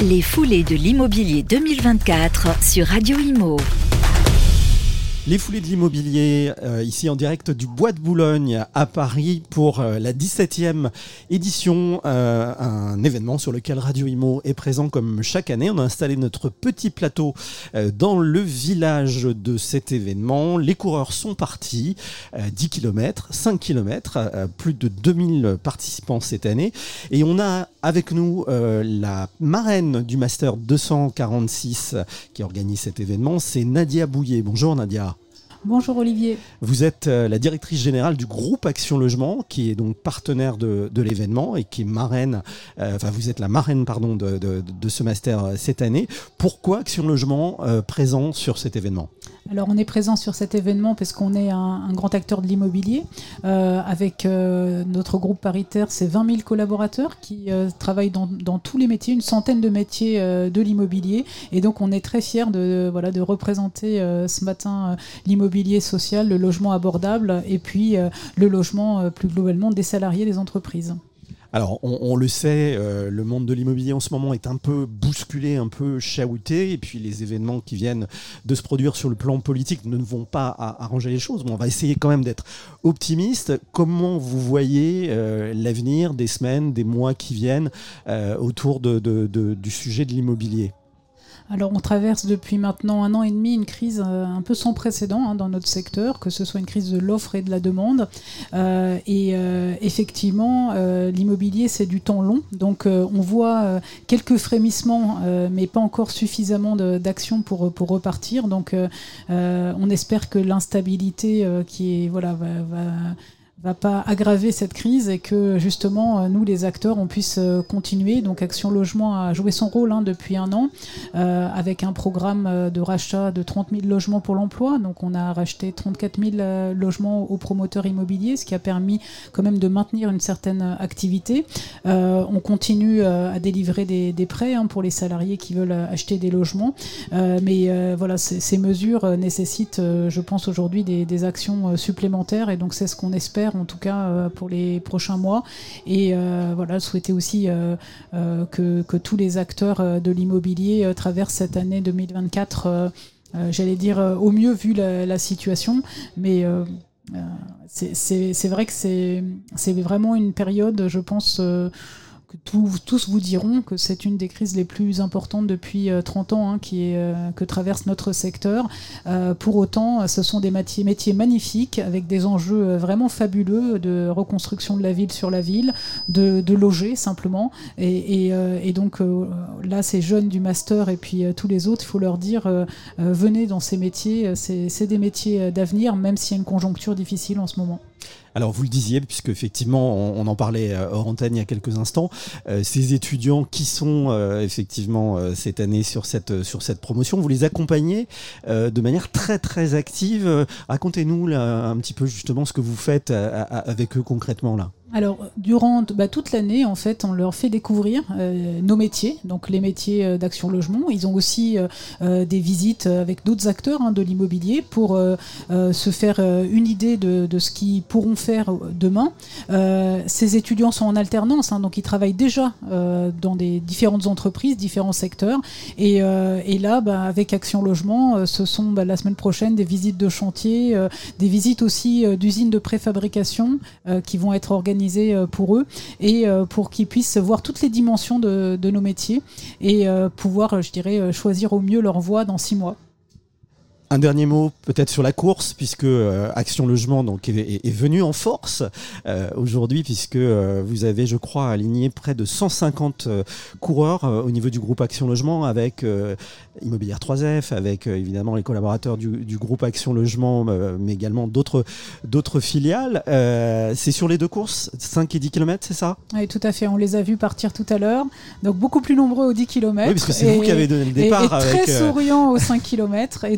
Les foulées de l'immobilier 2024 sur Radio Imo. Les foulées de l'immobilier, ici en direct du Bois de Boulogne à Paris pour la 17e édition, un événement sur lequel Radio Imo est présent comme chaque année. On a installé notre petit plateau dans le village de cet événement. Les coureurs sont partis, 10 km, 5 km, plus de 2000 participants cette année. Et on a avec nous la marraine du Master 246 qui organise cet événement, c'est Nadia Bouillet. Bonjour Nadia. Bonjour Olivier. Vous êtes la directrice générale du groupe Action Logement, qui est donc partenaire de l'événement et qui est marraine, vous êtes la marraine de ce master cette année. Pourquoi Action Logement présent sur cet événement ? Alors on est présent sur cet événement parce qu'on est un grand acteur de l'immobilier avec notre groupe paritaire, c'est 20 000 collaborateurs qui travaillent dans tous les métiers, une centaine de métiers de l'immobilier, et donc on est très fiers de représenter ce matin l'immobilier social, le logement abordable et puis le logement plus globalement des salariés des entreprises. Alors, on le sait, le monde de l'immobilier en ce moment est un peu bousculé, un peu chahuté, et puis les événements qui viennent de se produire sur le plan politique ne vont pas arranger les choses. Bon, on va essayer quand même d'être optimiste. Comment vous voyez l'avenir des semaines, des mois qui viennent autour du sujet de l'immobilier ? Alors on traverse depuis maintenant 1 an et demi une crise un peu sans précédent dans notre secteur, que ce soit une crise de l'offre et de la demande. Effectivement, l'immobilier c'est du temps long, donc on voit quelques frémissements, mais pas encore suffisamment d'action pour repartir. Donc on espère que l'instabilité qui est va pas aggraver cette crise et que justement nous les acteurs on puisse continuer. Donc Action Logement a joué son rôle depuis 1 an avec un programme de rachat de 30 000 logements pour l'emploi. Donc on a racheté 34 000 logements aux promoteurs immobiliers, ce qui a permis quand même de maintenir une certaine activité. On continue à délivrer des prêts pour les salariés qui veulent acheter des logements, mais ces mesures nécessitent je pense aujourd'hui des actions supplémentaires, et donc c'est ce qu'on espère en tout cas pour les prochains mois, et souhaiter aussi que tous les acteurs de l'immobilier traversent cette année 2024 j'allais dire au mieux vu la situation, mais c'est vrai que c'est vraiment une période, je pense que tous vous diront que c'est une des crises les plus importantes depuis 30 ans que traverse notre secteur. Pour autant, ce sont des métiers magnifiques avec des enjeux vraiment fabuleux de reconstruction de la ville sur la ville, de loger simplement. Et donc là, ces jeunes du master et puis tous les autres, il faut leur dire venez dans ces métiers, c'est des métiers d'avenir, même s'il y a une conjoncture difficile en ce moment. Alors vous le disiez, puisque effectivement on en parlait hors antenne il y a quelques instants, ces étudiants qui sont effectivement cette année sur cette promotion, vous les accompagnez de manière très très active. Racontez-nous là, un petit peu justement ce que vous faites avec eux concrètement là. Alors, durant toute l'année, en fait, on leur fait découvrir nos métiers, donc les métiers d'Action Logement. Ils ont aussi des visites avec d'autres acteurs de l'immobilier pour se faire une idée de ce qu'ils pourront faire demain. Ces étudiants sont en alternance, donc ils travaillent déjà dans des différentes entreprises, différents secteurs. Et là, avec Action Logement, ce sont la semaine prochaine des visites de chantier, des visites aussi d'usines de préfabrication qui vont être organisées pour eux, et pour qu'ils puissent voir toutes les dimensions de nos métiers et pouvoir, je dirais, choisir au mieux leur voie dans 6 mois. Un dernier mot peut-être sur la course, puisque Action Logement donc, est venu en force aujourd'hui, puisque vous avez, je crois, aligné près de 150 coureurs au niveau du groupe Action Logement, avec Immobilière 3F, avec évidemment les collaborateurs du groupe Action Logement, mais également d'autres filiales. C'est sur les 2 courses, 5 et 10 km, c'est ça ? Oui, tout à fait. On les a vus partir tout à l'heure. Donc beaucoup plus nombreux aux 10 km. Oui, parce que c'est vous qui avez donné le départ. Et très souriants aux 5 km. Et donc voilà,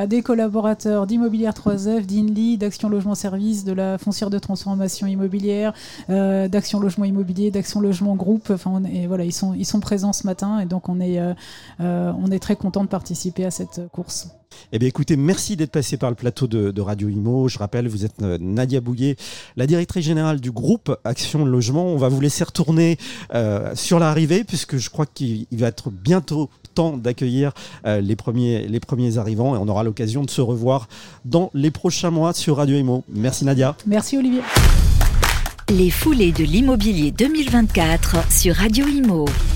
des collaborateurs d'Immobilière 3F, d'Inly, d'Action Logement Service, de la foncière de transformation immobilière, d'Action Logement Immobilier, d'Action Logement Groupe. Enfin, ils sont présents ce matin et donc on est très content de participer à cette course. Eh bien, écoutez, merci d'être passé par le plateau de Radio Imo. Je rappelle, vous êtes Nadia Bouillet, la directrice générale du groupe Action Logement. On va vous laisser retourner sur l'arrivée, puisque je crois qu'il va être bientôt temps d'accueillir les premiers arrivants et on aura l'occasion de se revoir dans les prochains mois sur Radio Imo. Merci Nadia. Merci Olivier. Les foulées de l'immobilier 2024 sur Radio Imo.